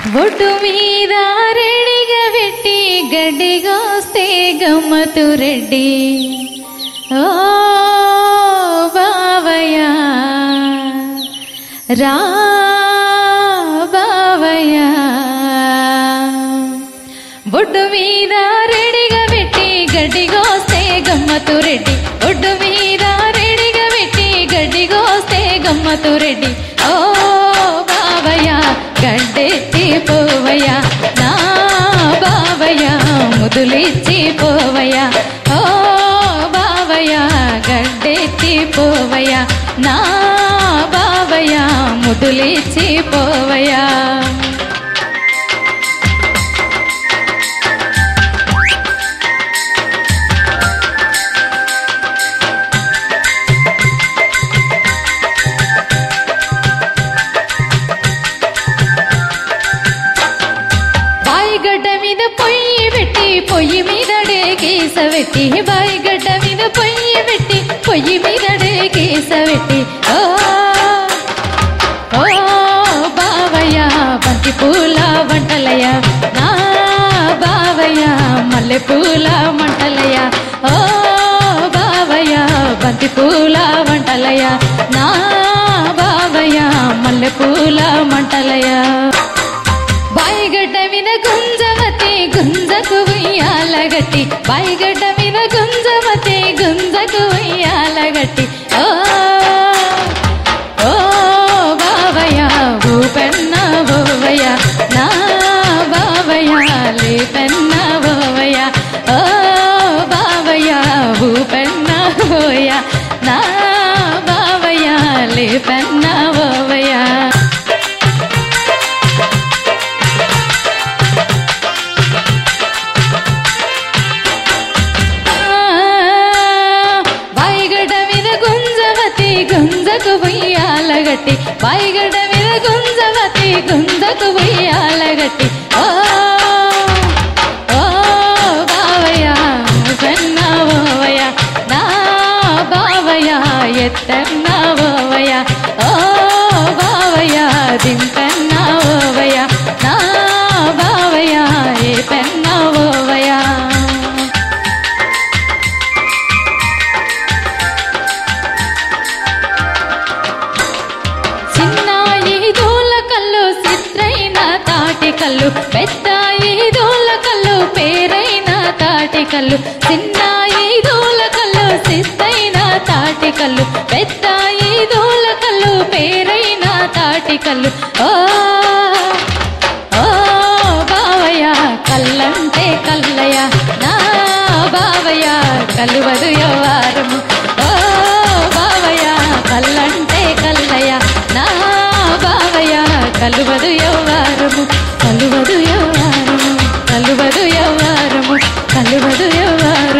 ఒడ్డు మీద రెడిగా పెట్టి గడ్డిగోస్తే గమ్మతు రెడ్డి ఓ బావయ్య రా బావయ్య ఒడ్డు మీద రెడిగా పెట్టి గడ్డిగోస్తే గమ్మతు రెడ్డి ఒడ్డు మీద రెడిగా పెట్టి గడ్డిగోస్తే గమ్మతు రెడ్డి ఓ బావయ్య గడ్డెత్తి పోవయ్య నా బావయ్య ముదులిచ్చి పోవయ్య ఓ బావయ్య గడ్డెత్తి పోవయ్య నా బావయ్య ముదులిచ్చి పోవయ్య పొయ్యి మీద డేకేసబెట్టి బాయిగడ్డ మీద పొయ్యి పెట్టి పొయ్యి మీద డేకేసబెట్టి ఓ ఓ బావయ్య బంతి పూల వంటలయ్య నా బావయ్య మల్లె పూల మంటలయ్య ఓ బావయ్య బంతి పూల వంటలయ్య నా బావయ్య మల్లె పూల మంటలయ్య బాయిగడ్డ మీద గుంజవతి గుంజకు ఉయ్యాలగట్టి బాయిగడ్డ మీద గుంజవతి గుంజకు ఉయ్యాలగట్టి ఓ ఓ బావయ్య ఊపెన్న ఓవయ్య నా బావయ్య లేపెన్న ఓవయ్య ఓ బావయ్య ఊపెన్న ఓవయ్య నా బావయ్య లేపెన్న ఓవయ్య గుంజకు ఉయ్యాలగట్టి బాయిగడ్డ మీద గుంజవతి గుంజకు ఉయ్యాలగట్టి ఓ ఓ బావయ్య పెన్న ఓవయ్య నా బావయ్య ఎత్తన్న ఓవయ్య ఓ బావయ్య దింపెన్న ఓవయ్య నా బావయ్య ఏ పెన్న ఓవయ్య కళ్ళు పెద్దాయి దూల కళ్ళు పేరైన తాటి కళ్ళు చిన్నాయి దూల కళ్ళు సిద్ధైన తాటి కళ్ళు పెద్దాయి దూల కళ్ళు పేరైన తాటి కళ్ళు ఓ ఓ బావయ్య కళ్ళంటే కల్లయ్య నా బావయ్య కలువదు యవ్వారము ఓ బావయ్య కళ్ళంటే కల్లయ్య నా బావయ్య కలువదు యవ్వారము కలువదు యవ్వారము కలువదు యవ్వారము కలువదు యవ్వారము